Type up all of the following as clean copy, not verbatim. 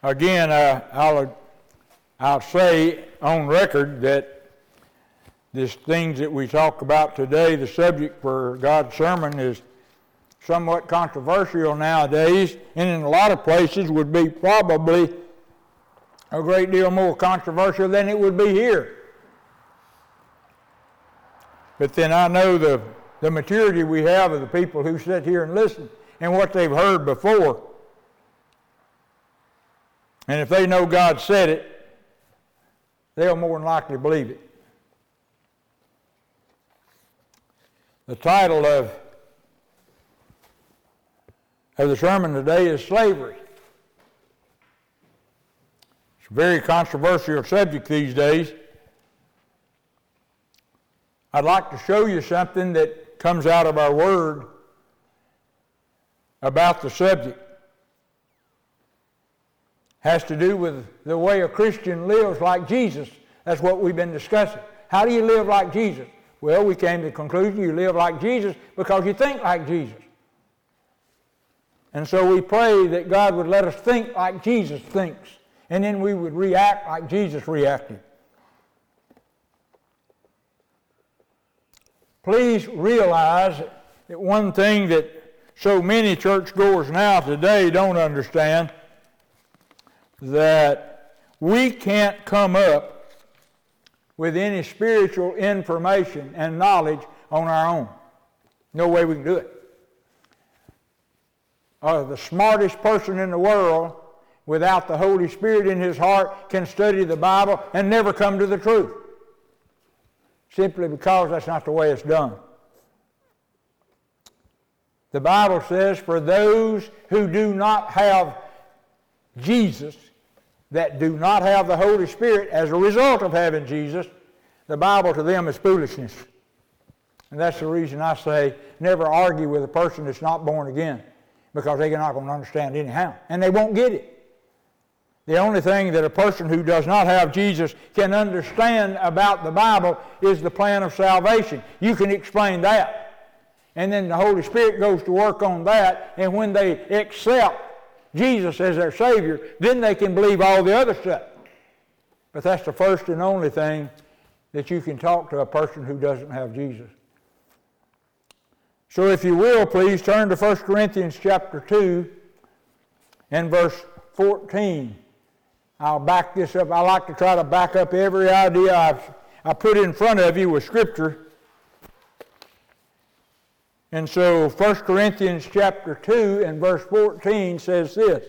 Again, I'll say on record that these things that we talk about today, the subject for God's sermon, is somewhat controversial nowadays, and in a lot of places would be probably a great deal more controversial than it would be here. But then I know the maturity we have of the people who sit here and listen and what they've heard before. And if they know God said it, they'll more than likely believe it. The title of the sermon today is Slavery. It's a very controversial subject these days. I'd like to show you something that comes out of our Word about the subject. Has to do with the way a Christian lives like Jesus. That's what we've been discussing. How do you live like Jesus? Well, we came to the conclusion you live like Jesus because you think like Jesus. And so we pray that God would let us think like Jesus thinks, and then we would react like Jesus reacted. Please realize that one thing that so many churchgoers now today don't understand, that we can't come up with any spiritual information and knowledge on our own. No way we can do it. The smartest person in the world, without the Holy Spirit in his heart, can study the Bible and never come to the truth. Simply because that's not the way it's done. The Bible says, for those who do not have Jesus, that do not have the Holy Spirit as a result of having Jesus, the Bible to them is foolishness. And that's the reason I say never argue with a person that's not born again, because they're not going to understand anyhow, and they won't get it. The only thing that a person who does not have Jesus can understand about the Bible is the plan of salvation. You can explain that. And then the Holy Spirit goes to work on that, and when they accept Jesus as their Savior, then they can believe all the other stuff. But that's the first and only thing that you can talk to a person who doesn't have Jesus. So if you will, please turn to 1 Corinthians chapter 2 and verse 14. I'll back this up. I like to try to back up every idea I put in front of you with Scripture. And so 1 Corinthians chapter 2 and verse 14 says this.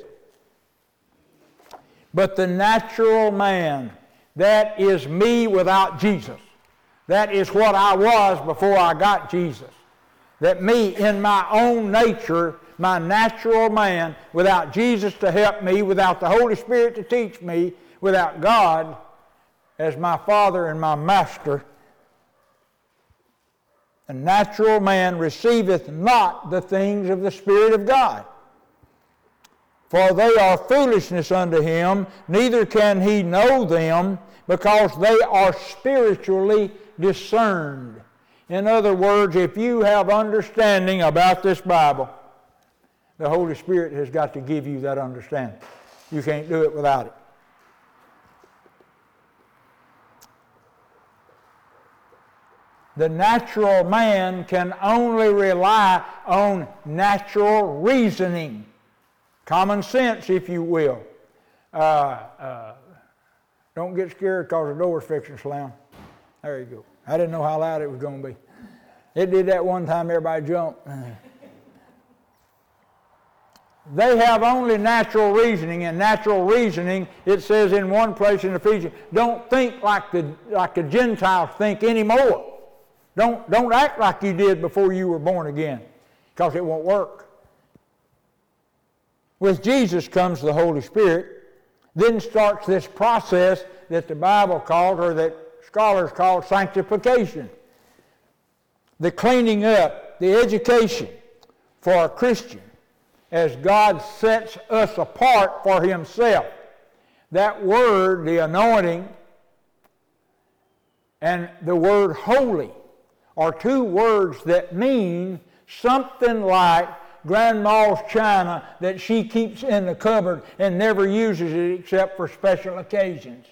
But the natural man, that is me without Jesus. That is what I was before I got Jesus. That me in my own nature, my natural man, without Jesus to help me, without the Holy Spirit to teach me, without God as my Father and my Master, a natural man receiveth not the things of the Spirit of God. For they are foolishness unto him, neither can he know them, because they are spiritually discerned. In other words, if you have understanding about this Bible, the Holy Spirit has got to give you that understanding. You can't do it without it. The natural man can only rely on natural reasoning. Common sense, if you will. Don't get scared because the door's fixing to slam. There you go. I didn't know how loud it was going to be. It did that one time, everybody jumped. They have only natural reasoning, and natural reasoning, it says in one place in Ephesians, don't think like the Gentiles think anymore. Don't act like you did before you were born again, because it won't work. With Jesus comes the Holy Spirit, then starts this process that the Bible calls, or that scholars call, sanctification. The cleaning up, the education for a Christian as God sets us apart for Himself. That word, the anointing, and the word holy are two words that mean something like grandma's china that she keeps in the cupboard and never uses it except for special occasions.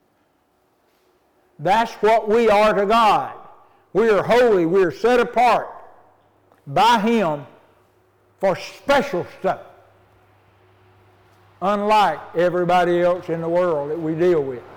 That's what we are to God. We are holy. We are set apart by Him for special stuff, unlike everybody else in the world that we deal with.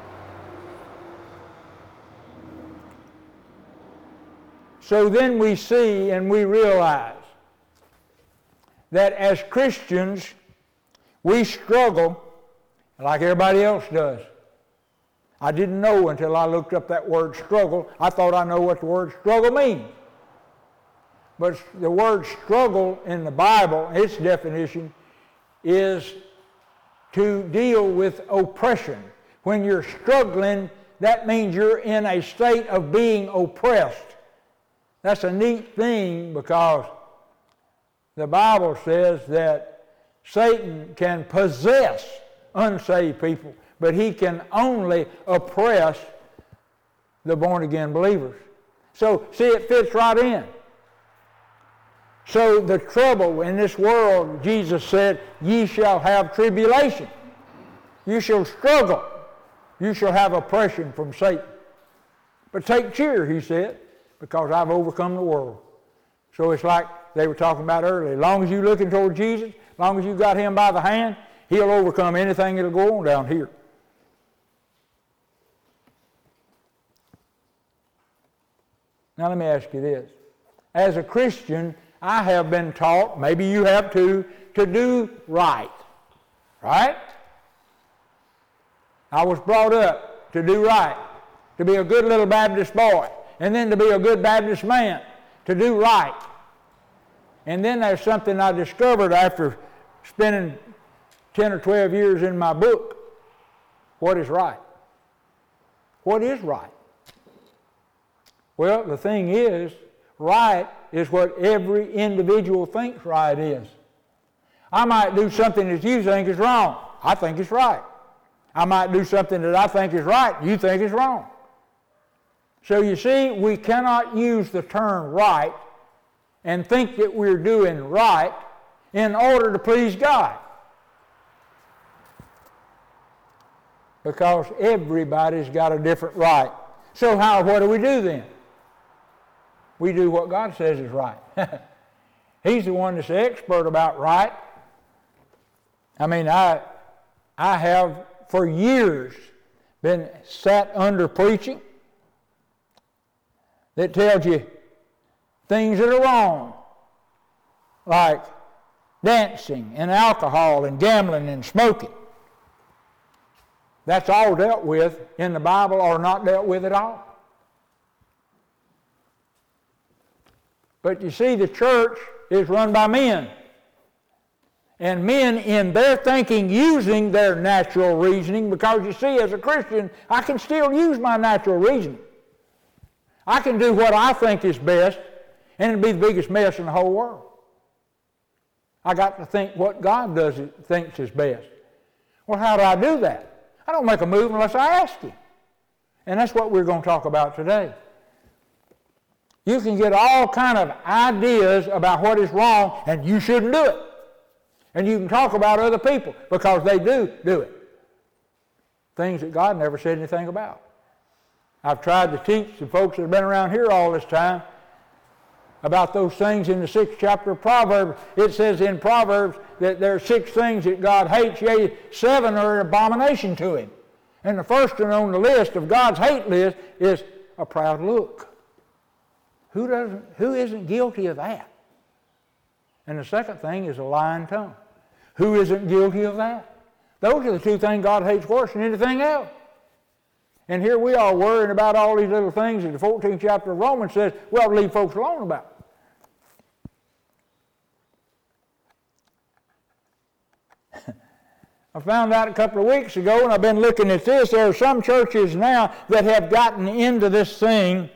So then we see and we realize that as Christians, we struggle like everybody else does. I didn't know until I looked up that word struggle. I thought I know what the word struggle means. But the word struggle in the Bible, its definition, is to deal with oppression. When you're struggling, that means you're in a state of being oppressed. That's a neat thing because the Bible says that Satan can possess unsaved people, but he can only oppress the born-again believers. So, see, it fits right in. So the trouble in this world, Jesus said, ye shall have tribulation. You shall struggle. You shall have oppression from Satan. But take cheer, he said, because I've overcome the world. So it's like they were talking about earlier. As long as you're looking toward Jesus, as long as you got Him by the hand, He'll overcome anything that'll go on down here. Now let me ask you this. As a Christian, I have been taught, maybe you have too, to do right. Right? I was brought up to do right, to be a good little Baptist boy, and then to be a good Baptist man, to do right. And then there's something I discovered after spending 10 or 12 years in my book. What is right? What is right? Well, the thing is, right is what every individual thinks right is. I might do something that you think is wrong. I think it's right. I might do something that I think is right. You think is wrong. So you see, we cannot use the term right and think that we're doing right in order to please God. Because everybody's got a different right. So what do we do then? We do what God says is right. He's the one that's the expert about right. I mean, I have for years been sat under preaching that tells you things that are wrong, like dancing and alcohol and gambling and smoking. That's all dealt with in the Bible or not dealt with at all. But you see, the church is run by men. And men in their thinking using their natural reasoning, because you see, as a Christian, I can still use my natural reasoning. I can do what I think is best, and it'll be the biggest mess in the whole world. I got to think what God thinks is best. Well, how do I do that? I don't make a move unless I ask Him. And that's what we're going to talk about today. You can get all kind of ideas about what is wrong, and you shouldn't do it. And you can talk about other people because they do it. Things that God never said anything about. I've tried to teach the folks that have been around here all this time about those things in the 6th chapter of Proverbs. It says in Proverbs that there are 6 things that God hates, yea, 7 are an abomination to Him. And the first one on the list of God's hate list is a proud look. Who isn't guilty of that? And the second thing is a lying tongue. Who isn't guilty of that? Those are the 2 things God hates worse than anything else. And here we are worrying about all these little things that the 14th chapter of Romans says we ought to leave folks alone about. I found out a couple of weeks ago, and I've been looking at this, there are some churches now that have gotten into this thing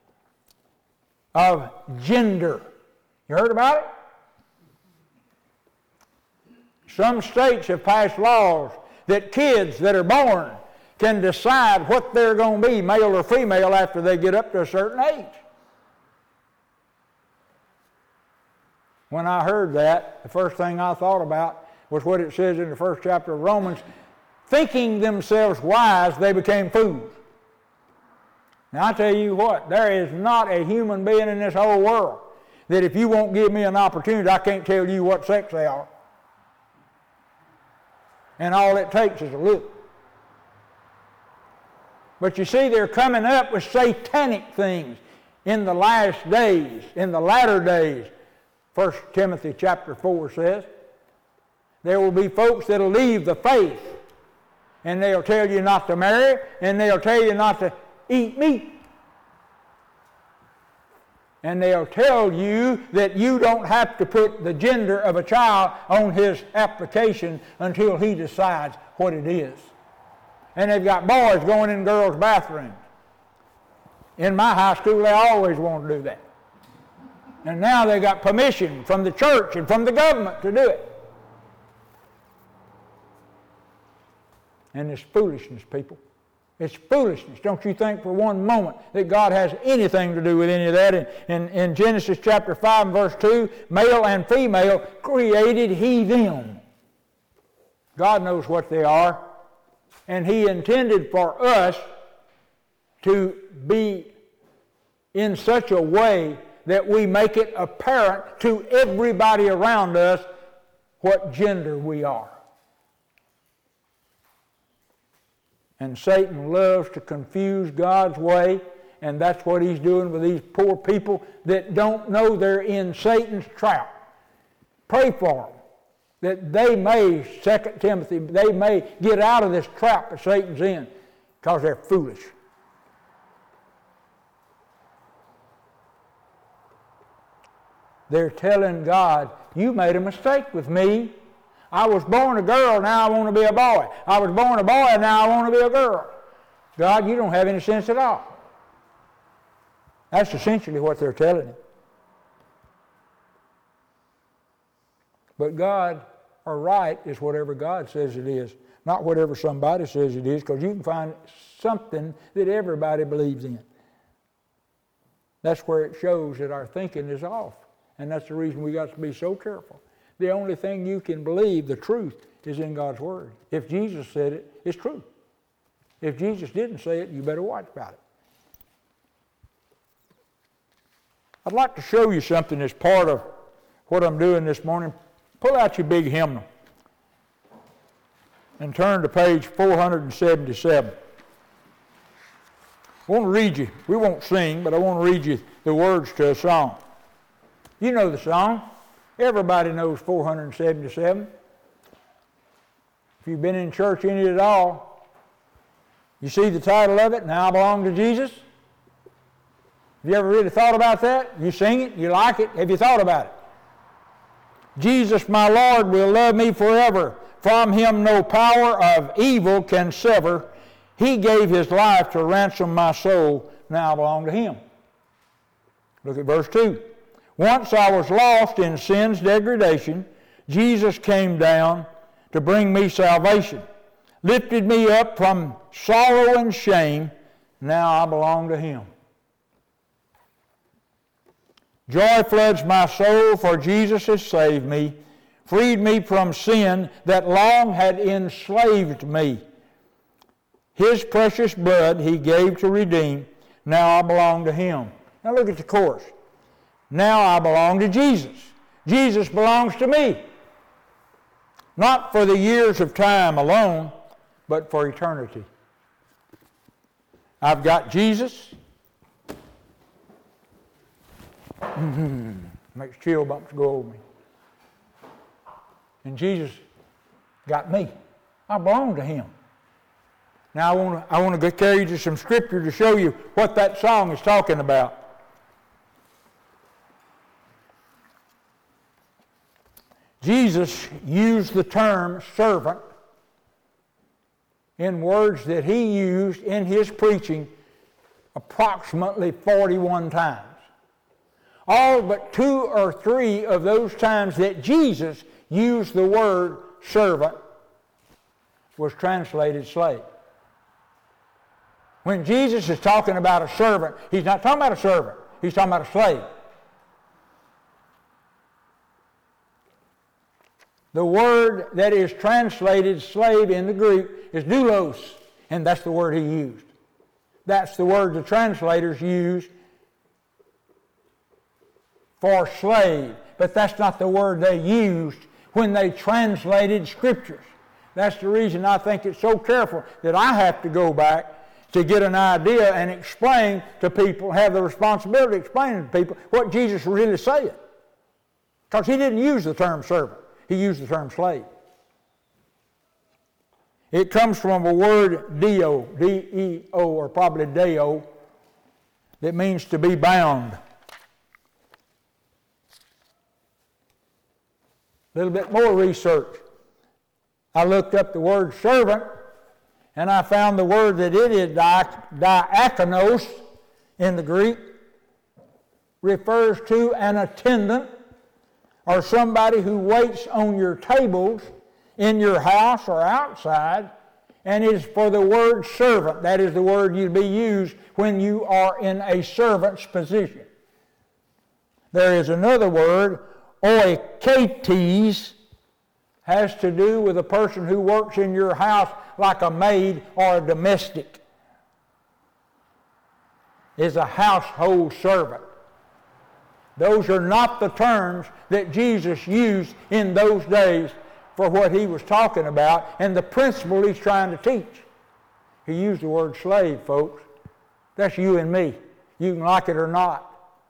of gender. You heard about it? Some states have passed laws that kids that are born can decide what they're going to be, male or female, after they get up to a certain age. When I heard that, the first thing I thought about was what it says in the first chapter of Romans, thinking themselves wise, they became fools. Now I tell you what, there is not a human being in this whole world that if you won't give me an opportunity, I can't tell you what sex they are. And all it takes is a look. But you see, they're coming up with satanic things in the last days, in the latter days. 1 Timothy chapter 4 says, there will be folks that will leave the faith, and they'll tell you not to marry, and they'll tell you not to eat meat. And they'll tell you that you don't have to put the gender of a child on his application until he decides what it is. And they've got boys going in girls' bathrooms. In my high school, they always wanted to do that. And now they got permission from the church and from the government to do it. And it's foolishness, people. It's foolishness. Don't you think for one moment that God has anything to do with any of that. In Genesis chapter 5 and verse 2, male and female created he them. God knows what they are. And he intended for us to be in such a way that we make it apparent to everybody around us what gender we are. And Satan loves to confuse God's way, and that's what he's doing with these poor people that don't know they're in Satan's trap. Pray for them, that they may, 2 Timothy, they may get out of this trap that Satan's in, because they're foolish. They're telling God, you made a mistake with me. I was born a girl, now I want to be a boy. I was born a boy, now I want to be a girl. God, you don't have any sense at all. That's essentially what they're telling him. But God, or right, is whatever God says it is, not whatever somebody says it is, because you can find something that everybody believes in. That's where it shows that our thinking is off. And that's the reason we got to be so careful. The only thing you can believe, the truth, is in God's Word. If Jesus said it, it's true. If Jesus didn't say it, you better watch about it. I'd like to show you something as part of what I'm doing this morning. Pull out your big hymnal and turn to page 477. I want to read you, we won't sing, but I want to read you the words to a song. You know the song. Everybody knows 477. If you've been in church any at all, you see the title of it, Now I Belong to Jesus. Have you ever really thought about that? You sing it, you like it, have you thought about it? Jesus, my Lord, will love me forever. From him no power of evil can sever. He gave his life to ransom my soul. Now I belong to him. Look at verse 2. Once I was lost in sin's degradation. Jesus came down to bring me salvation. Lifted me up from sorrow and shame. Now I belong to him. Joy floods my soul, for Jesus has saved me, freed me from sin that long had enslaved me. His precious blood he gave to redeem. Now I belong to him. Now look at the chorus. Now I belong to Jesus. Jesus belongs to me. Not for the years of time alone, but for eternity. I've got Jesus. Makes chill bumps go over me. And Jesus got me. I belong to him. Now I want to carry you to some scripture to show you what that song is talking about. Jesus used the term servant in words that he used in his preaching approximately 41 times. All but 2 or 3 of those times that Jesus used the word servant was translated slave. When Jesus is talking about a servant, he's not talking about a servant. He's talking about a slave. The word that is translated slave in the Greek is doulos, and that's the word he used. That's the word the translators used for slave, but that's not the word they used when they translated Scriptures. That's the reason I think it's so careful that I have to go back to get an idea and explain to people, have the responsibility of explaining to people what Jesus was really saying. Because he didn't use the term servant. He used the term slave. It comes from a word deo, D-E-O, or probably deo, that means to be bound. A little bit more research. I looked up the word servant, and I found the word that it is diakonos in the Greek, refers to an attendant or somebody who waits on your tables in your house or outside, and is for the word servant. That is the word you'd be used when you are in a servant's position. There is another word, oiketes, has to do with a person who works in your house like a maid or a domestic, is a household servant. Those are not the terms that Jesus used in those days for what he was talking about and the principle he's trying to teach. He used the word slave, folks. That's you and me. You can like it or not.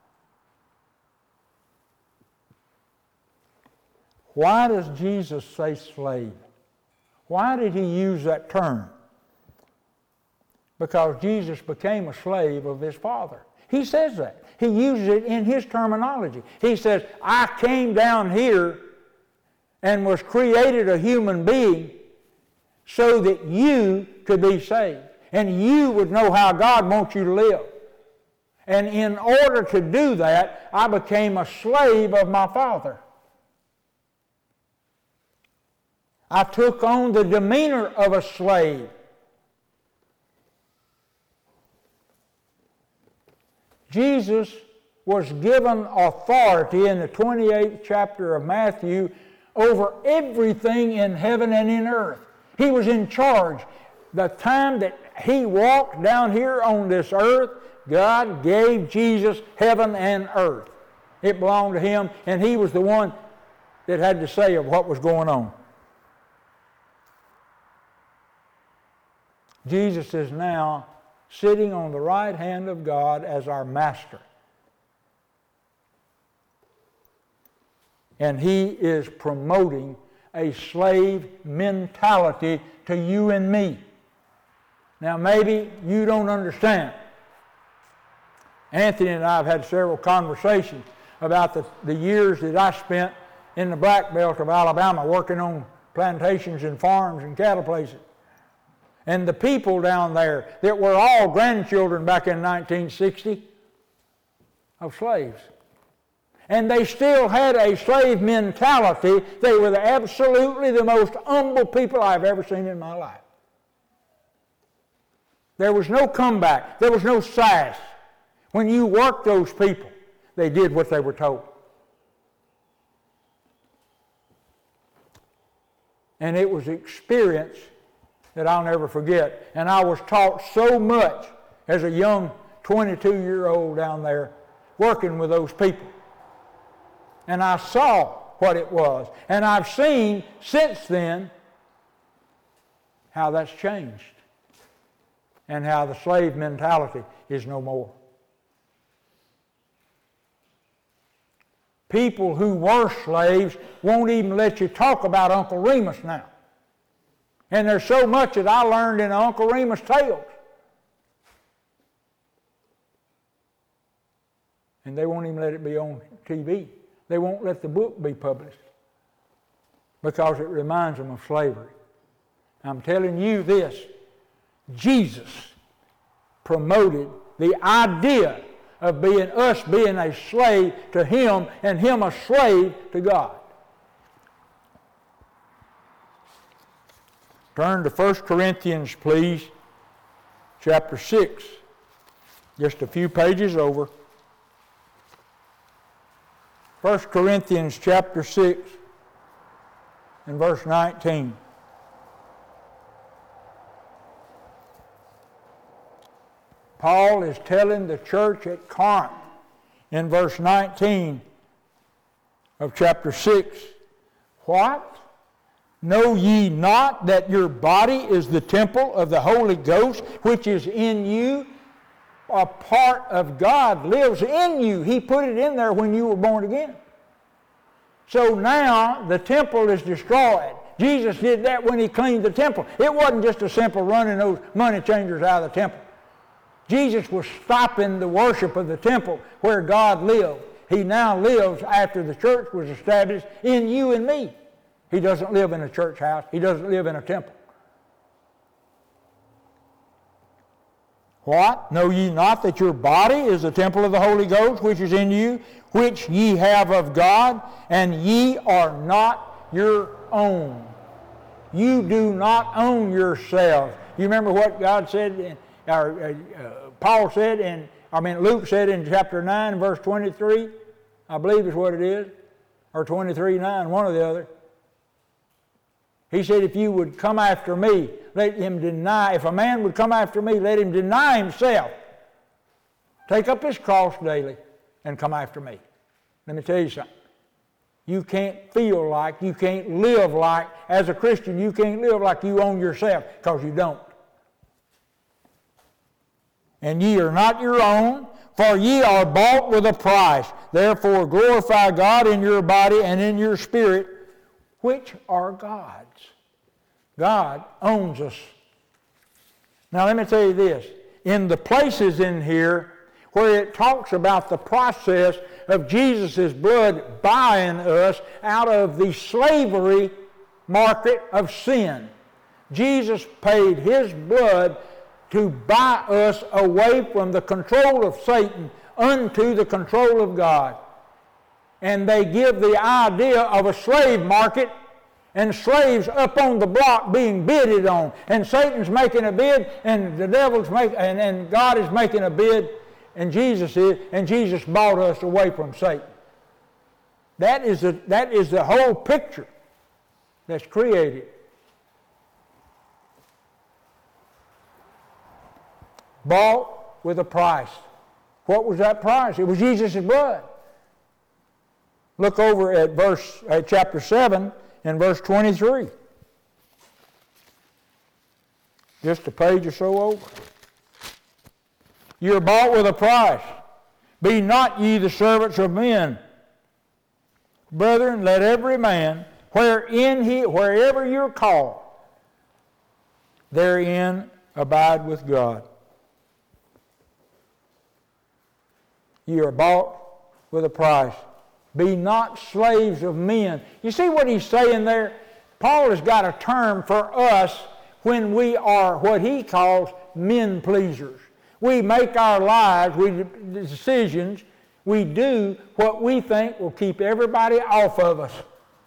Why does Jesus say slave? Why did he use that term? Because Jesus became a slave of his Father. He says that. He uses it in his terminology. He says, I came down here and was created a human being so that you could be saved. And you would know how God wants you to live. And in order to do that, I became a slave of my Father. I took on the demeanor of a slave. Jesus was given authority in the 28th chapter of Matthew over everything in heaven and in earth. He was in charge. The time that he walked down here on this earth, God gave Jesus heaven and earth. It belonged to him, and he was the one that had to say of what was going on. Jesus is now sitting on the right hand of God as our master. And he is promoting a slave mentality to you and me. Now maybe you don't understand. Anthony and I have had several conversations about the years that I spent in the Black Belt of Alabama working on plantations and farms and cattle places. And the people down there that were all grandchildren back in 1960 of slaves. And they still had a slave mentality. They were absolutely the most humble people I've ever seen in my life. There was no comeback. There was no sass. When you worked those people, they did what they were told. And it was experience that I'll never forget. And I was taught so much as a young 22-year-old down there working with those people. And I saw what it was. And I've seen since then how that's changed and how the slave mentality is no more. People who were slaves won't even let you talk about Uncle Remus now. And there's so much that I learned in Uncle Remus tales. And they won't even let it be on TV. They won't let the book be published because it reminds them of slavery. I'm telling you this, Jesus promoted the idea of us being a slave to him and him a slave to God. Turn to 1 Corinthians, please, chapter 6, just a few pages over. 1 Corinthians chapter 6. in verse 19. Paul is telling the church at Corinth in verse 19 of chapter 6, what? Know ye not that your body is the temple of the Holy Ghost, which is in you? A part of God lives in you. He put it in there when you were born again. So now the temple is destroyed. Jesus did that when he cleaned the temple. It wasn't just a simple running those money changers out of the temple. Jesus was stopping the worship of the temple where God lived. He now lives, after the church was established, in you and me. He doesn't live in a church house. He doesn't live in a temple. What? Know ye not that your body is the temple of the Holy Ghost, which is in you, which ye have of God, and ye are not your own? You do not own yourselves. You remember what God said, Paul said, Luke said in chapter 9, verse 23, I believe is what it is, or 23:9, one or the other. He said, if you would come after me, let him deny. If a man would come after me, let him deny himself. Take up his cross daily and come after me. Let me tell you something. You can't feel like, you can't live like, as a Christian, you can't live like you own yourself, because you don't. And ye are not your own, for ye are bought with a price. Therefore glorify God in your body and in your spirit, which are God's. God owns us. Now let me tell you this. In the places in here where it talks about the process of Jesus' blood buying us out of the slavery market of sin, Jesus paid his blood to buy us away from the control of Satan unto the control of God. And they give the idea of a slave market and slaves up on the block being bidded on. And Satan's making a bid, and the devil's making, and God is making a bid, and Jesus is, and Jesus bought us away from Satan. That is the whole picture that's created. Bought with a price. What was that price? It was Jesus' blood. Look over at chapter 7 and verse 23. Just a page or so over. You are bought with a price. Be not ye the servants of men. Brethren, let every man, wherever you're called, therein abide with God. You are bought with a price. Be not slaves of men. You see what he's saying there? Paul has got a term for us when we are what he calls men pleasers. We make our lives, decisions, we do what we think will keep everybody off of us.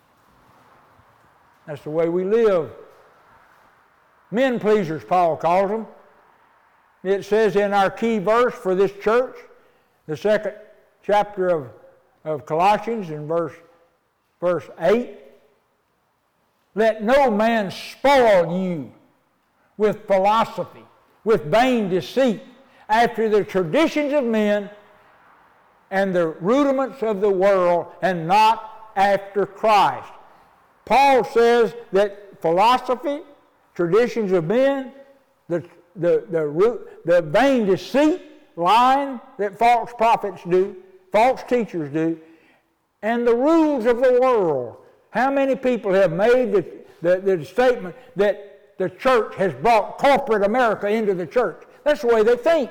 That's the way we live. Men pleasers, Paul calls them. It says in our key verse for this church, the second chapter of Colossians in verse 8, let no man spoil you with philosophy, with vain deceit, after the traditions of men and the rudiments of the world, and not after Christ. Paul says that philosophy, traditions of men, the vain deceit, lying that false prophets do, false teachers do, and the rules of the world. How many people have made the statement that the church has brought corporate America into the church? That's the way they think.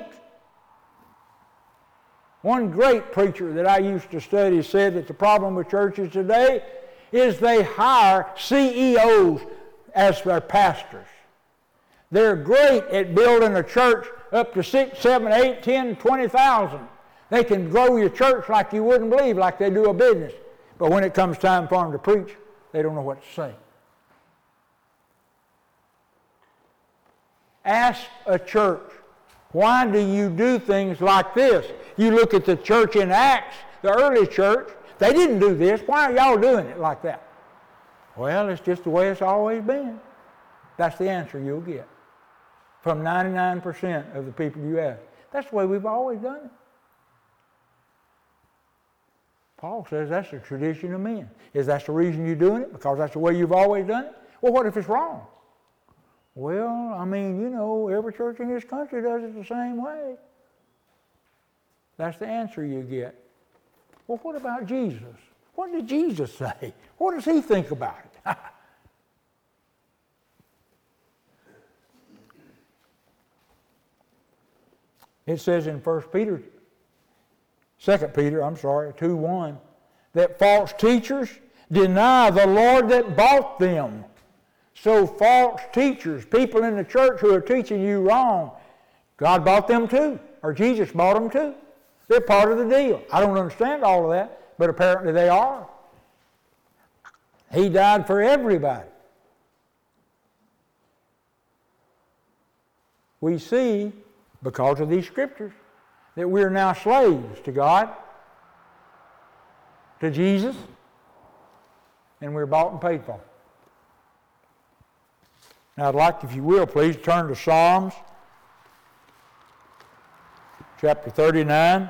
One great preacher that I used to study said that the problem with churches today is they hire CEOs as their pastors. They're great at building a church up to 6, 7, 8, 10, 20,000. They can grow your church like you wouldn't believe, like they do a business. But when it comes time for them to preach, they don't know what to say. Ask a church, why do you do things like this? You look at the church in Acts, the early church, they didn't do this. Why are y'all doing it like that? Well, it's just the way it's always been. That's the answer you'll get from 99% of the people you ask. That's the way we've always done it. Paul says that's the tradition of men. Is that the reason you're doing it? Because that's the way you've always done it? Well, what if it's wrong? Well, I mean, you know, every church in this country does it the same way. That's the answer you get. Well, what about Jesus? What did Jesus say? What does he think about it? It says in 2 Peter 2:1, that false teachers deny the Lord that bought them. So false teachers, people in the church who are teaching you wrong, God bought them too, or Jesus bought them too. They're part of the deal. I don't understand all of that, but apparently they are. He died for everybody. We see, because of these scriptures, that we're now slaves to God, to Jesus, and we're bought and paid for. Now I'd like, if you will, please turn to Psalms chapter 39.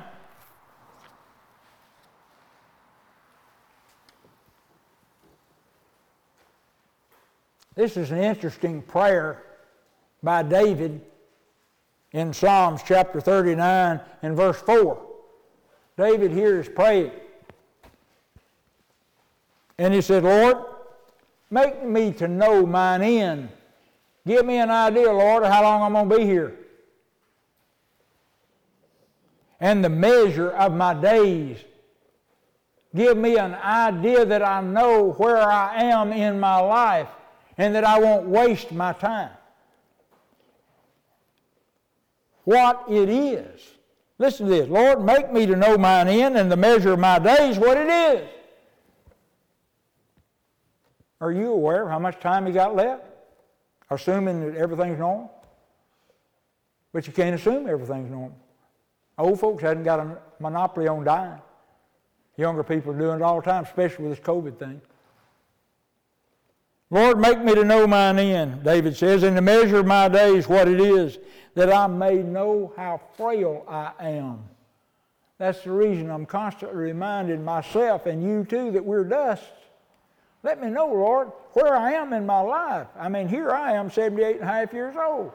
This is an interesting prayer by David in Psalms chapter 39 and verse 4. David here is praying. And he said, Lord, make me to know mine end. Give me an idea, Lord, of how long I'm going to be here. And the measure of my days. Give me an idea that I know where I am in my life and that I won't waste my time. What it is. Listen to this. Lord, make me to know mine end and the measure of my days, what it is. Are you aware of how much time you got left? Assuming that everything's normal? But you can't assume everything's normal. Old folks hadn't got a monopoly on dying. Younger people are doing it all the time, especially with this COVID thing. Lord, make me to know mine end, David says, and the measure of my days, what it is, that I may know how frail I am. That's the reason I'm constantly reminding myself and you too that we're dust. Let me know, Lord, where I am in my life. I mean, here I am, 78 and a half years old.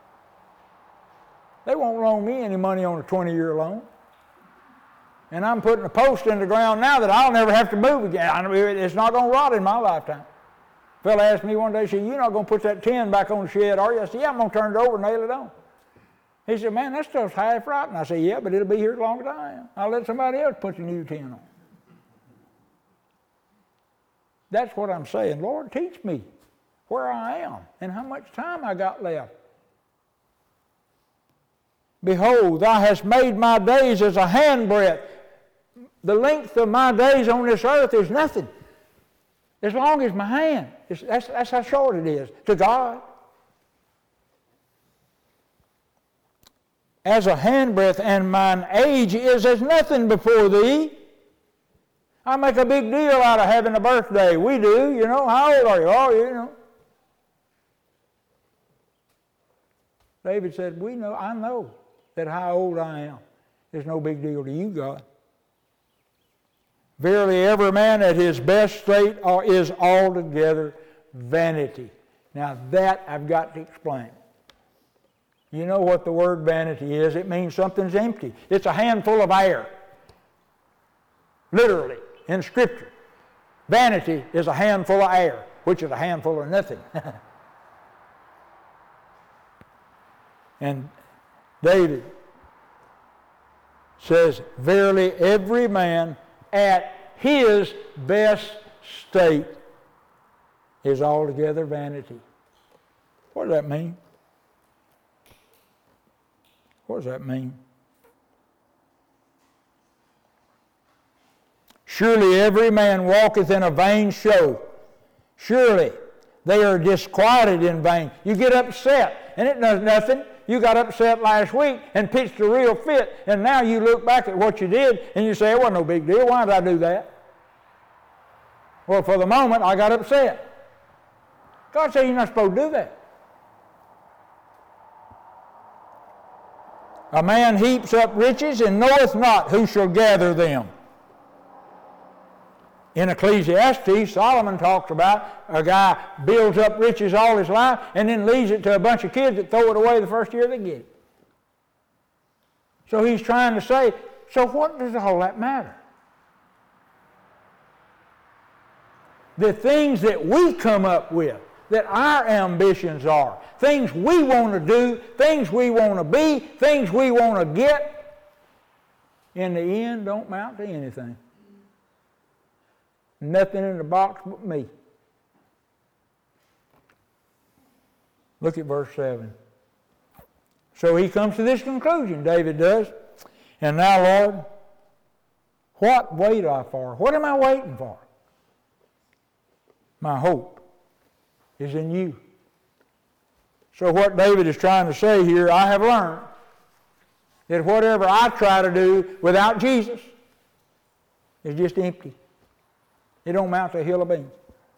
They won't loan me any money on a 20-year loan. And I'm putting a post in the ground now that I'll never have to move again. It's not going to rot in my lifetime. A fellow asked me one day, he said, you're not going to put that tin back on the shed, are you? I said, yeah, I'm going to turn it over and nail it on. He said, man, that stuff's half rotten. I said, yeah, but it'll be here as long as I am. I'll let somebody else put the new tin on. That's what I'm saying. Lord, teach me where I am and how much time I got left. Behold, thou hast made my days as a handbreadth. The length of my days on this earth is nothing. As long as my hand. That's how short it is to God. As a handbreadth, and mine age is as nothing before thee. I make a big deal out of having a birthday. We do, you know. How old are you? Oh, you know. David said, I know that how old I am is no big deal to you, God. Verily, every man at his best state is altogether vanity. Now that I've got to explain. You know what the word vanity is. It means something's empty. It's a handful of air. Literally, in Scripture. Vanity is a handful of air, which is a handful of nothing. And David says, verily every man at his best state is altogether vanity. What does that mean? What does that mean? Surely every man walketh in a vain show. Surely they are disquieted in vain. You get upset, and it does nothing. You got upset last week and pitched a real fit, and now you look back at what you did, and you say, it wasn't no big deal. Why did I do that? Well, for the moment, I got upset. God said you're not supposed to do that. A man heaps up riches and knoweth not who shall gather them. In Ecclesiastes, Solomon talks about a guy builds up riches all his life and then leaves it to a bunch of kids that throw it away the first year they get it. So he's trying to say, so what does all that matter? The things that we come up with, that our ambitions are, things we want to do, things we want to be, things we want to get, in the end don't amount to anything. Nothing in the box but me. Look at verse 7. So he comes to this conclusion, David does. And now, Lord, what wait I for? What am I waiting for? My hope is in you. So what David is trying to say here, I have learned that whatever I try to do without Jesus is just empty. It don't amount to a hill of beans.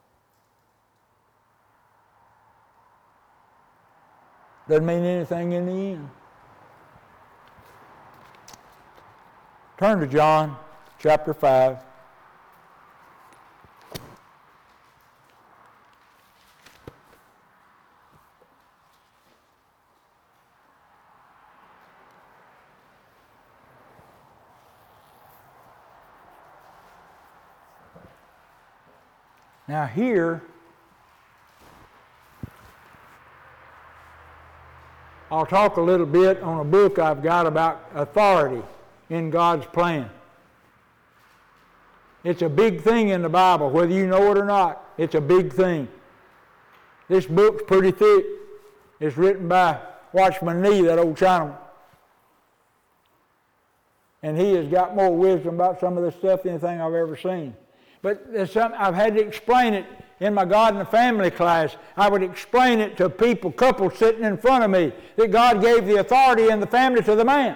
Doesn't mean anything in the end. Turn to John chapter 5. Now here, I'll talk a little bit on a book I've got about authority in God's plan. It's a big thing in the Bible, whether you know it or not. It's a big thing. This book's pretty thick. It's written by Watchman Nee, that old Chinaman. And he has got more wisdom about some of this stuff than anything I've ever seen. But there's something I've had to explain it in my God and the Family class. I would explain it to people, couples sitting in front of me, that God gave the authority in the family to the man.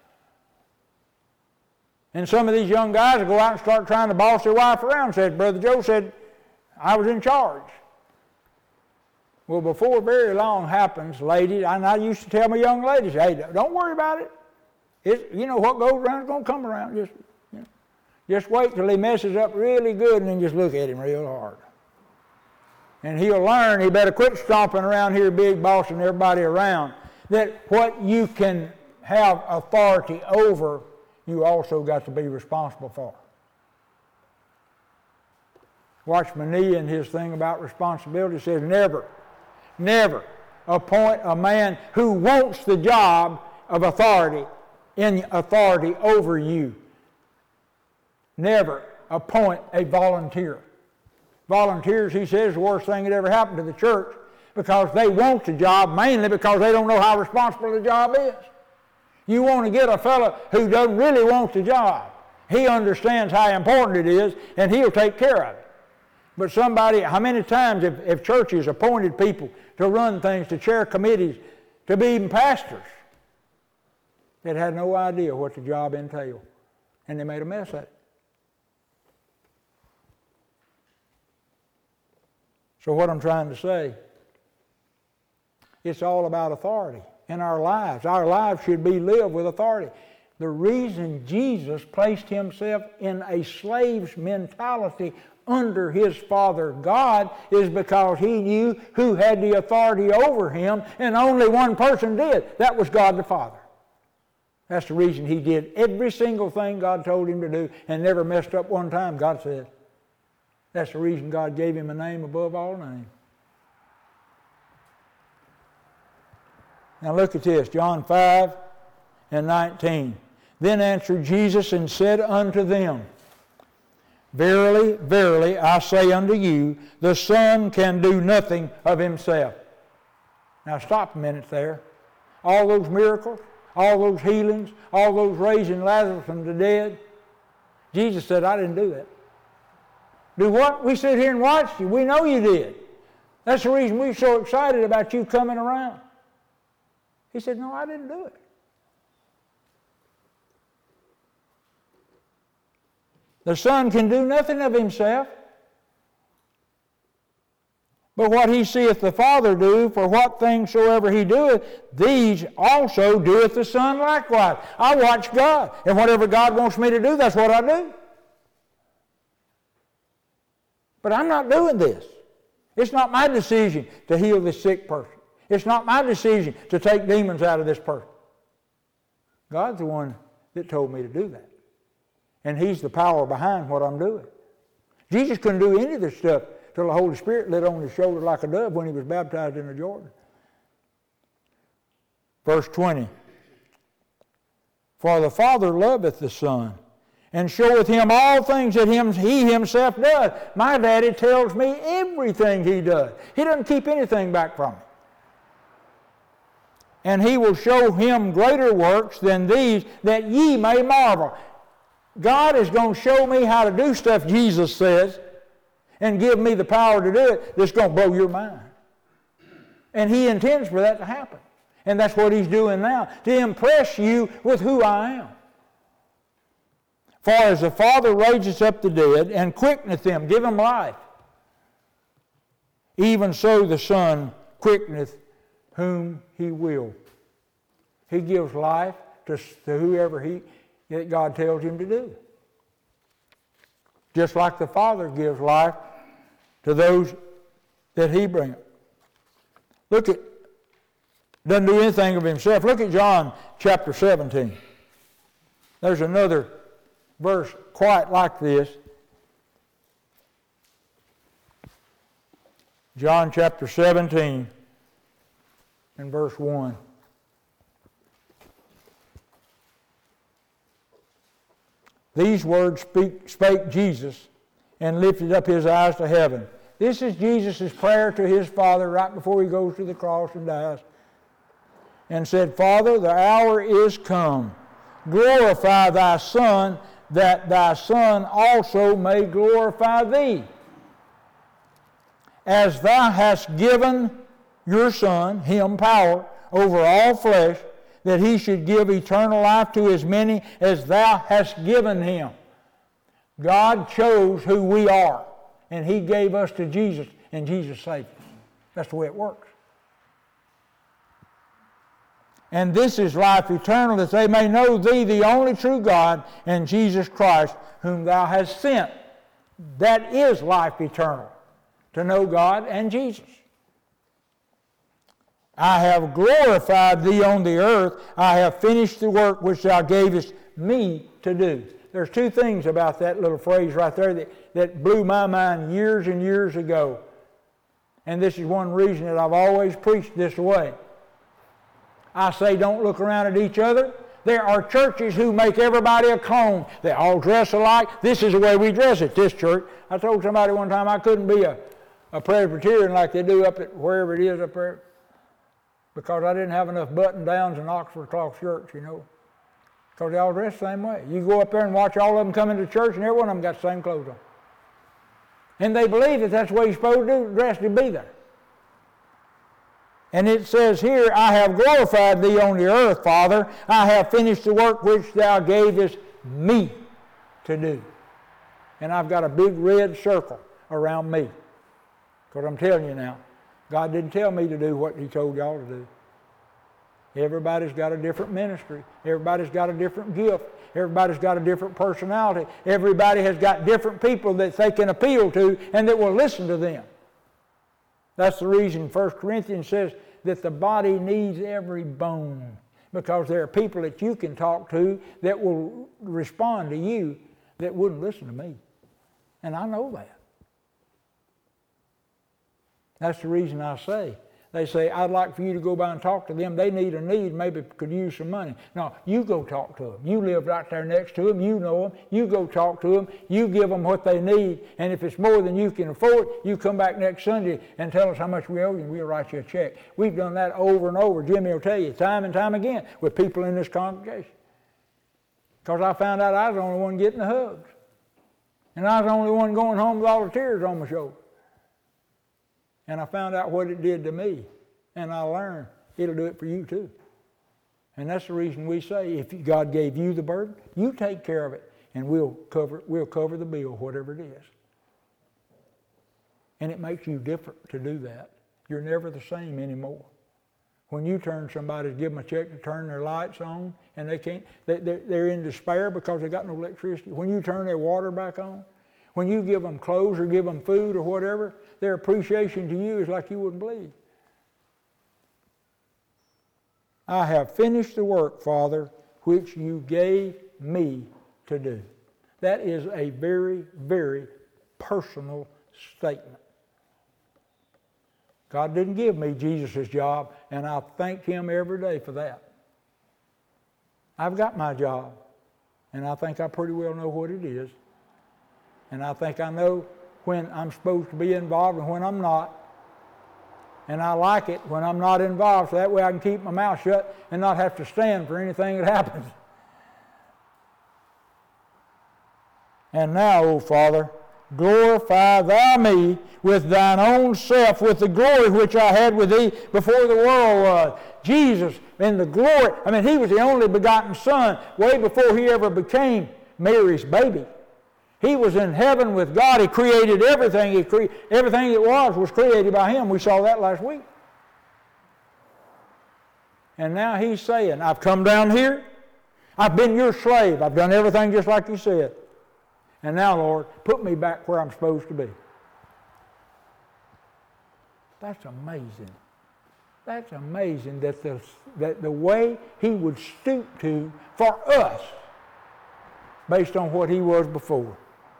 And some of these young guys will go out and start trying to boss their wife around. Said, Brother Joe said, I was in charge. Well, before very long happens, ladies, and I used to tell my young ladies, hey, don't worry about it. You know, what goes around is going to come around. Just wait till he messes up really good and then just look at him real hard. And he'll learn he better quit stomping around here big bossing everybody around. That what you can have authority over, you also got to be responsible for. Watchman Nee in his thing about responsibility says never appoint a man who wants the job of authority in authority over you. Never appoint a volunteer. Volunteers, he says, is the worst thing that ever happened to the church because they want the job, mainly because they don't know how responsible the job is. You want to get a fellow who doesn't really want the job. He understands how important it is, and he'll take care of it. But somebody, how many times if churches appointed people to run things, to chair committees, to be even pastors, that had no idea what the job entailed, and they made a mess of it. So what I'm trying to say, it's all about authority in our lives. Our lives should be lived with authority. The reason Jesus placed himself in a slave's mentality under his Father God is because he knew who had the authority over him, and only one person did. That was God the Father. That's the reason he did every single thing God told him to do and never messed up one time, God said. That's the reason God gave him a name above all names. Now look at this, John 5 and 19. Then answered Jesus and said unto them, Verily, verily, I say unto you, the Son can do nothing of himself. Now stop a minute there. All those miracles, all those healings, all those raising Lazarus from the dead, Jesus said, I didn't do that. Do what? We sit here and watch you. We know you did. That's the reason we're so excited about you coming around. He said, no, I didn't do it. The Son can do nothing of himself. But what he seeth the Father do, for what things soever he doeth, these also doeth the Son likewise. I watch God, and whatever God wants me to do, that's what I do. But I'm not doing this. It's not my decision to heal this sick person. It's not my decision to take demons out of this person. God's the one that told me to do that. And He's the power behind what I'm doing. Jesus couldn't do any of this stuff till the Holy Spirit lit on his shoulder like a dove when he was baptized in the Jordan. Verse 20. For the Father loveth the Son, and showeth him all things that he himself does. My daddy tells me everything he does. He doesn't keep anything back from me. And he will show him greater works than these, that ye may marvel. God is going to show me how to do stuff, Jesus says, and give me the power to do it that's going to blow your mind. And He intends for that to happen. And that's what He's doing now, to impress you with who I am. For as the Father raiseth up the dead and quickeneth them, give them life, even so the Son quickeneth whom He will. He gives life to whoever that God tells Him to do. Just like the Father gives life to those that He brings. Doesn't do anything of Himself. Look at John chapter 17. There's another verse quite like this. John chapter 17 and verse 1. These words spake Jesus, and lifted up His eyes to heaven. This is Jesus' prayer to His Father right before He goes to the cross and dies. And said, Father, the hour is come. Glorify Thy Son, that Thy Son also may glorify Thee. As Thou hast given Your Son, Him, power over all flesh, that He should give eternal life to as many as Thou hast given Him. God chose who we are, and He gave us to Jesus, and Jesus saved us. That's the way it works. And this is life eternal, that they may know Thee, the only true God, and Jesus Christ, whom Thou hast sent. That is life eternal, to know God and Jesus. I have glorified Thee on the earth. I have finished the work which Thou gavest me to do. There's two things about that little phrase right there that blew my mind years and years ago. And this is one reason that I've always preached this way. I say don't look around at each other. There are churches who make everybody a clone. They all dress alike. This is the way we dress at this church. I told somebody one time I couldn't be a Presbyterian like they do up at wherever it is up there, because I didn't have enough button-downs and Oxford cloth shirts, because they all dress the same way. You go up there and watch all of them come into church, and every one of them got the same clothes on. And they believe that that's the way you're supposed to do, dress to be there. And it says here, I have glorified Thee on the earth, Father. I have finished the work which Thou gavest me to do. And I've got a big red circle around me. Because I'm telling you now, God didn't tell me to do what He told y'all to do. Everybody's got a different ministry. Everybody's got a different gift. Everybody's got a different personality. Everybody has got different people that they can appeal to and that will listen to them. That's the reason 1 Corinthians says that the body needs every bone, because there are people that you can talk to that will respond to you that wouldn't listen to me. And I know that. That's the reason I say. They say, I'd like for you to go by and talk to them. They need a need, maybe could use some money. No, you go talk to them. You live right there next to them. You know them. You go talk to them. You give them what they need. And if it's more than you can afford, you come back next Sunday and tell us how much we owe you, and we'll write you a check. We've done that over and over. Jimmy will tell you time and time again with people in this congregation. Because I found out I was the only one getting the hugs. And I was the only one going home with all the tears on my shoulder. And I found out what it did to me. And I learned it'll do it for you too. And that's the reason we say, if God gave you the burden, you take care of it. And we'll cover the bill, whatever it is. And it makes you different to do that. You're never the same anymore. When you turn somebody to give them a check to turn their lights on, and they can't, they're in despair because they got no electricity. When you turn their water back on, when you give them clothes or give them food or whatever, their appreciation to you is like you wouldn't believe. I have finished the work, Father, which you gave me to do. That is a very, very personal statement. God didn't give me Jesus' job, and I thank Him every day for that. I've got my job, and I think I pretty well know what it is. And I think I know when I'm supposed to be involved and when I'm not. And I like it when I'm not involved, so that way I can keep my mouth shut and not have to stand for anything that happens. And now, O Father, glorify Thou me with Thine own self, with the glory which I had with Thee before the world was. Jesus, in the glory, He was the only begotten Son way before He ever became Mary's baby. He was in heaven with God. He created everything. Everything that was created by Him. We saw that last week. And now He's saying, I've come down here. I've been your slave. I've done everything just like You said. And now, Lord, put me back where I'm supposed to be. That's amazing. That's amazing that the way He would stoop to for us based on what He was before.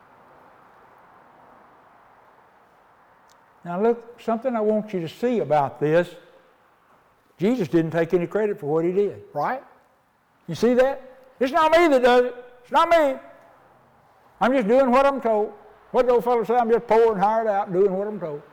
Now look, something I want you to see about this. Jesus didn't take any credit for what He did, right? You see that? It's not me that does it. It's not me. I'm just doing what I'm told. What the old fellow said, I'm just poor and hired out doing what I'm told.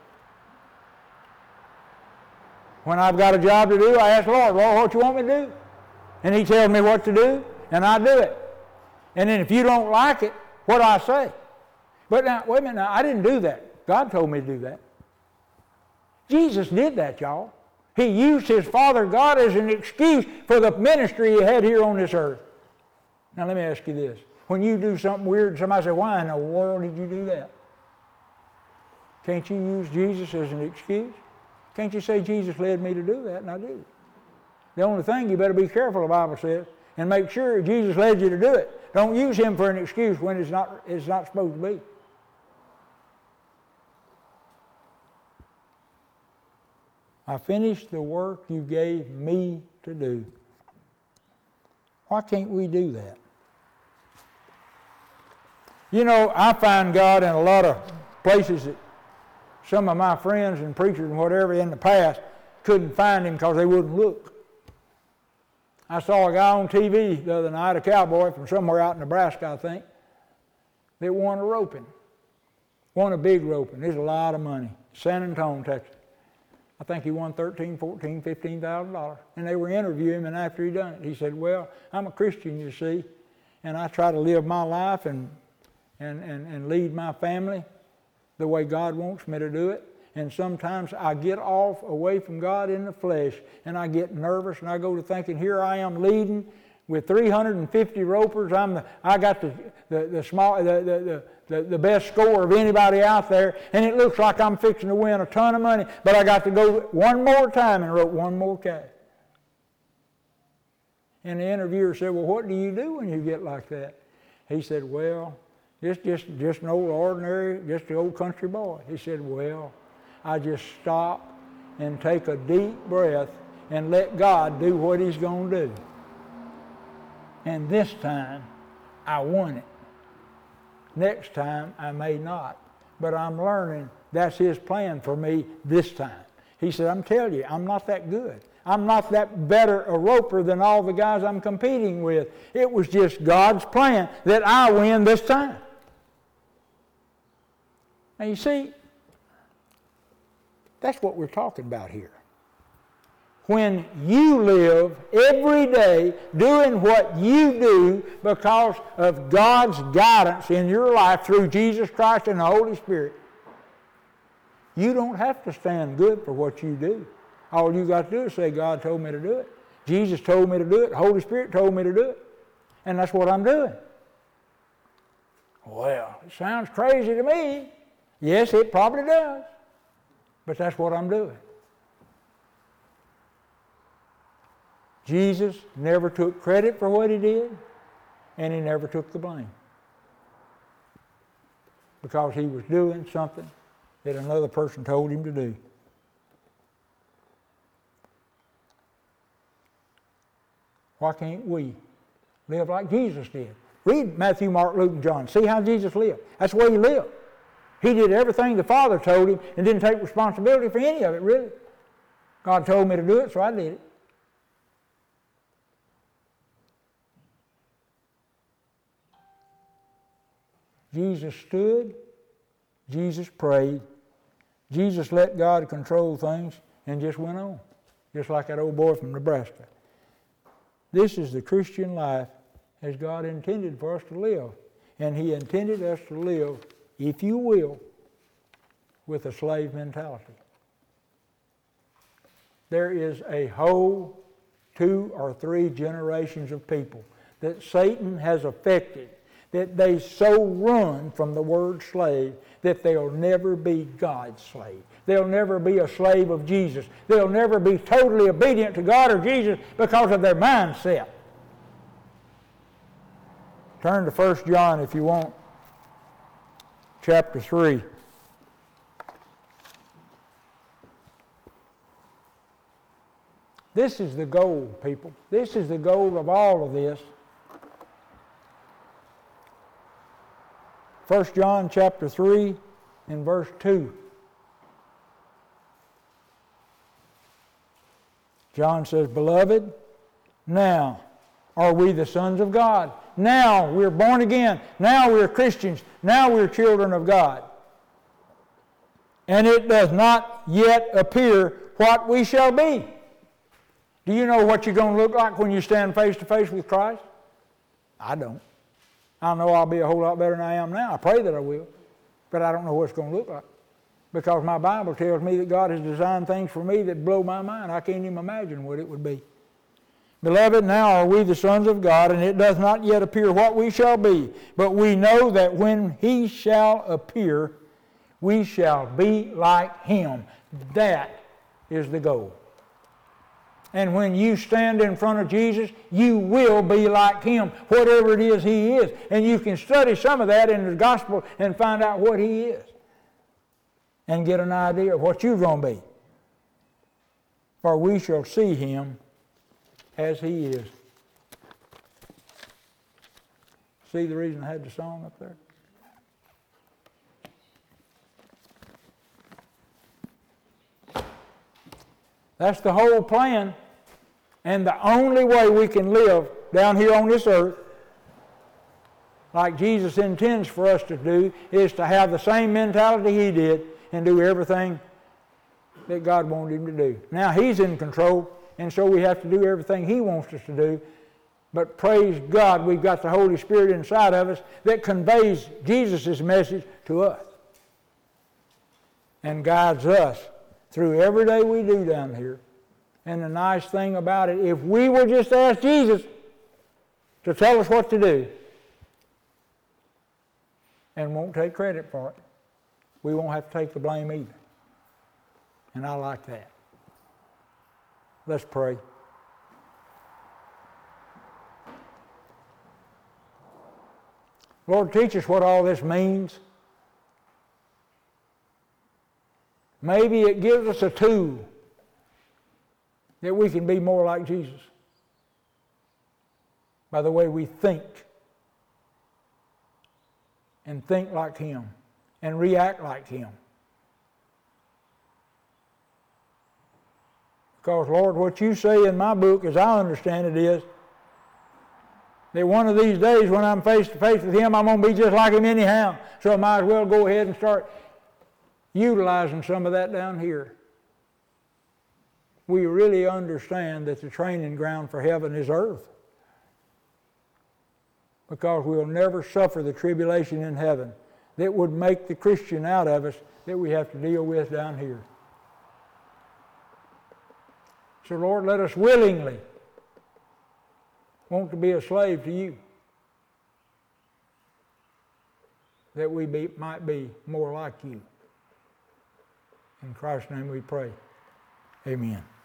When I've got a job to do, I ask the Lord, what you want me to do? And He tells me what to do, and I do it. And then if you don't like it, what do I say? But now, wait a minute, I didn't do that. God told me to do that. Jesus did that, y'all. He used His Father God as an excuse for the ministry He had here on this earth. Now let me ask you this. When you do something weird, somebody says, why in the world did you do that? Can't you use Jesus as an excuse? Can't you say, Jesus led me to do that, and I did it? The only thing, you better be careful, the Bible says, and make sure Jesus led you to do it. Don't use Him for an excuse when it's not supposed to be. I finished the work You gave me to do. Why can't we do that? You know, I find God in a lot of places that some of my friends and preachers and whatever in the past couldn't find Him because they wouldn't look. I saw a guy on TV the other night, a cowboy from somewhere out in Nebraska, I think, that won a roping. Won a big roping. There's a lot of money. San Antonio, Texas. I think he won $13,000, $14,000, $15,000. And they were interviewing him, and after he done it, he said, well, I'm a Christian, you see, and I try to live my life and lead my family the way God wants me to do it. And sometimes I get off away from God in the flesh, and I get nervous, and I go to thinking, here I am leading with 350 ropers. I got the best score of anybody out there, and it looks like I'm fixing to win a ton of money, but I got to go one more time and rope one more calf. And the interviewer said, well, what do you do when you get like that? He said, well, just an old ordinary, just an old country boy. He said, well, I just stop and take a deep breath and let God do what He's going to do. And this time, I won it. Next time, I may not. But I'm learning that's His plan for me this time. He said, I'm telling you, I'm not that good. I'm not that better a roper than all the guys I'm competing with. It was just God's plan that I win this time. Now you see, that's what we're talking about here. When you live every day doing what you do because of God's guidance in your life through Jesus Christ and the Holy Spirit, you don't have to stand good for what you do. All you got to do is say, God told me to do it. Jesus told me to do it. The Holy Spirit told me to do it. And that's what I'm doing. Well, it sounds crazy to me. Yes, it probably does. But that's what I'm doing. Jesus never took credit for what he did, and he never took the blame. Because he was doing something that another person told him to do. Why can't we live like Jesus did? Read Matthew, Mark, Luke, and John. See how Jesus lived. That's the way he lived. He did everything the Father told him and didn't take responsibility for any of it, really. God told me to do it, so I did it. Jesus stood, Jesus prayed, Jesus let God control things and just went on, just like that old boy from Nebraska. This is the Christian life as God intended for us to live. And he intended us to live, if you will, with a slave mentality. There is a whole 2 or 3 generations of people that Satan has affected, that they so run from the word slave that they'll never be God's slave. They'll never be a slave of Jesus. They'll never be totally obedient to God or Jesus because of their mindset. Turn to 1 John if you want, chapter 3. This is the goal, people. This is the goal of all of this. 1 John chapter 3 and verse 2. John says, Beloved, now are we the sons of God. Now we're born again. Now we're Christians. Now we're children of God. And it does not yet appear what we shall be. Do you know what you're going to look like when you stand face to face with Christ? I don't. I know I'll be a whole lot better than I am now. I pray that I will. But I don't know what it's going to look like. Because my Bible tells me that God has designed things for me that blow my mind. I can't even imagine what it would be. Beloved, now are we the sons of God, and it does not yet appear what we shall be. But we know that when he shall appear, we shall be like him. That is the goal. And when you stand in front of Jesus, you will be like him, whatever it is he is. And you can study some of that in the gospel and find out what he is. And get an idea of what you're going to be. For we shall see him as he is. See the reason I had the song up there? That's the whole plan. And the only way we can live down here on this earth, like Jesus intends for us to do, is to have the same mentality he did and do everything that God wanted him to do. Now he's in control, and so we have to do everything he wants us to do. But praise God, we've got the Holy Spirit inside of us that conveys Jesus' message to us and guides us through every day we do down here. And the nice thing about it, if we will just ask Jesus to tell us what to do and won't take credit for it, we won't have to take the blame either. And I like that. Let's pray. Lord, teach us what all this means. Maybe it gives us a tool that we can be more like Jesus by the way we think and think like him and react like him. Because, Lord, what you say in my book, as I understand it, is that one of these days when I'm face to face with him, I'm going to be just like him anyhow. So I might as well go ahead and start utilizing some of that down here. We really understand that the training ground for heaven is earth. Because we'll never suffer the tribulation in heaven that would make the Christian out of us that we have to deal with down here. So Lord, let us willingly want to be a slave to you, that we might be more like you. In Christ's name we pray. Amen.